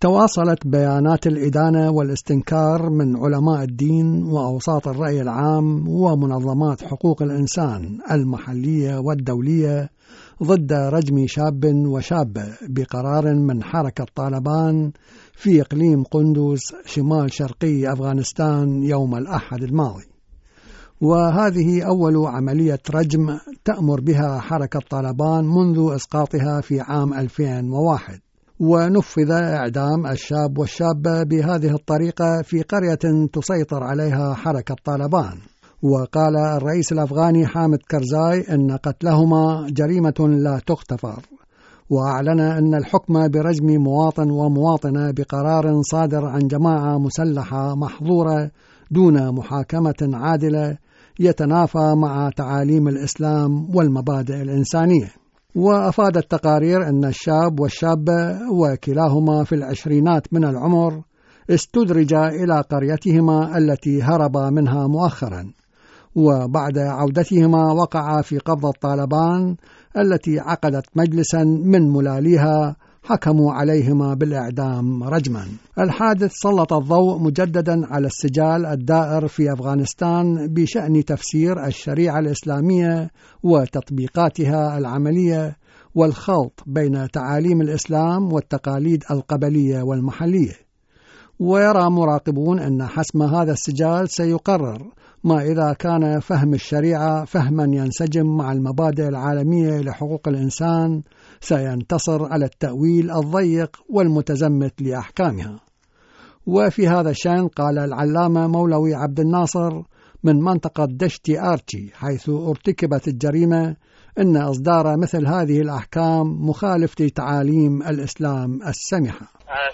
تواصلت بيانات الإدانة والاستنكار من علماء الدين وأوساط الرأي العام ومنظمات حقوق الإنسان المحلية والدولية ضد رجم شاب وشابة بقرار من حركة طالبان في إقليم قندوز شمال شرقي أفغانستان يوم الأحد الماضي. وهذه أول عملية رجم تأمر بها حركة طالبان منذ إسقاطها في عام 2001، ونفذ إعدام الشاب والشابة بهذه الطريقة في قرية تسيطر عليها حركة طالبان. وقال الرئيس الأفغاني حامد كرزاي أن قتلهما جريمة لا تغتفر، وأعلن أن الحكم برجم مواطن ومواطنة بقرار صادر عن جماعة مسلحة محظورة دون محاكمة عادلة يتنافى مع تعاليم الإسلام والمبادئ الإنسانية. وأفادت تقارير أن الشاب والشابة وكلاهما في العشرينات من العمر استدرجا إلى قريتهما التي هربا منها مؤخرا، وبعد عودتهما وقعا في قبضة طالبان التي عقدت مجلسا من ملاليها حكموا عليهما بالإعدام رجما. الحادث سلط الضوء مجددا على السجال الدائر في أفغانستان بشأن تفسير الشريعة الإسلامية وتطبيقاتها العملية والخلط بين تعاليم الإسلام والتقاليد القبلية والمحلية. ويرى مراقبون أن حسم هذا السجال سيقرر ما إذا كان فهم الشريعة فهما ينسجم مع المبادئ العالمية لحقوق الإنسان سينتصر على التأويل الضيق والمتزمت لأحكامها. وفي هذا الشأن قال العلامة مولوي عبد الناصر من منطقة دشتي آرتشي حيث ارتكبت الجريمة أن إصدار مثل هذه الأحكام مخالف لتعاليم الإسلام السمحة.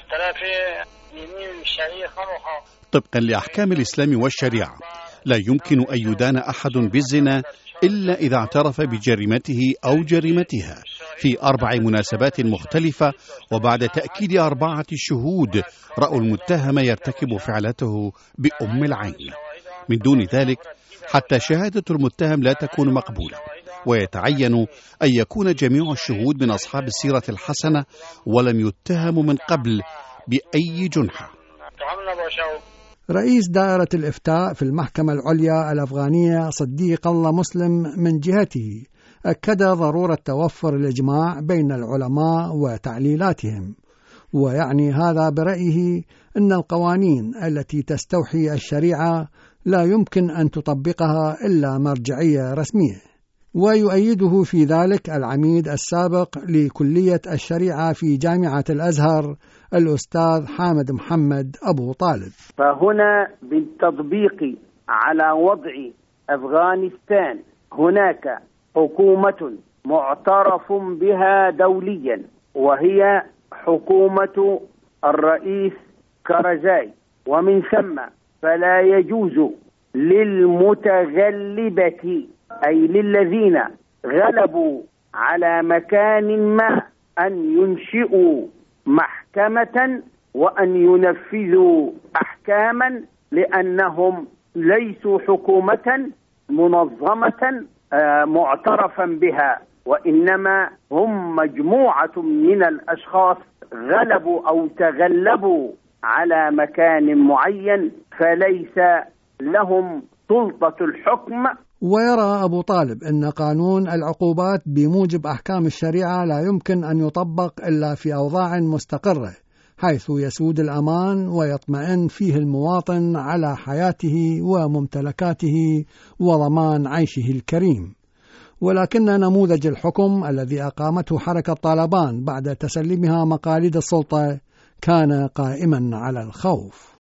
طبقا لأحكام الإسلام والشريعة لا يمكن أن يدان أحد بالزنا إلا إذا اعترف بجريمته أو جريمتها في 4 مناسبات مختلفة، وبعد تأكيد 4 شهود رأوا المتهم يرتكب فعلته بأم العين. من دون ذلك حتى شهادة المتهم لا تكون مقبولة، ويتعين أن يكون جميع الشهود من أصحاب السيرة الحسنة ولم يتهموا من قبل بأي جنحة. رئيس دائرة الإفتاء في المحكمة العليا الأفغانية صديق الله مسلم من جهته أكد ضرورة توفر الإجماع بين العلماء وتعليلاتهم، ويعني هذا برأيه أن القوانين التي تستوحي الشريعة لا يمكن أن تطبقها إلا مرجعية رسمية. ويؤيده في ذلك العميد السابق لكلية الشريعة في جامعة الأزهر الأستاذ حامد محمد أبو طالب. فهنا بالتطبيق على وضع أفغانستان هناك حكومة معترف بها دوليا، وهي حكومة الرئيس كرزاي، ومن ثم فلا يجوز للمتغلبة أي للذين غلبوا على مكان ما أن ينشئوا محكمة وأن ينفذوا أحكاما، لأنهم ليسوا حكومة منظمة معترفا بها، وإنما هم مجموعة من الأشخاص غلبوا أو تغلبوا على مكان معين، فليس لهم سلطة الحكم. ويرى أبو طالب أن قانون العقوبات بموجب أحكام الشريعة لا يمكن أن يطبق إلا في أوضاع مستقرة حيث يسود الأمان ويطمئن فيه المواطن على حياته وممتلكاته وضمان عيشه الكريم. ولكن نموذج الحكم الذي أقامته حركة طالبان بعد تسليمها مقاليد السلطة كان قائما على الخوف.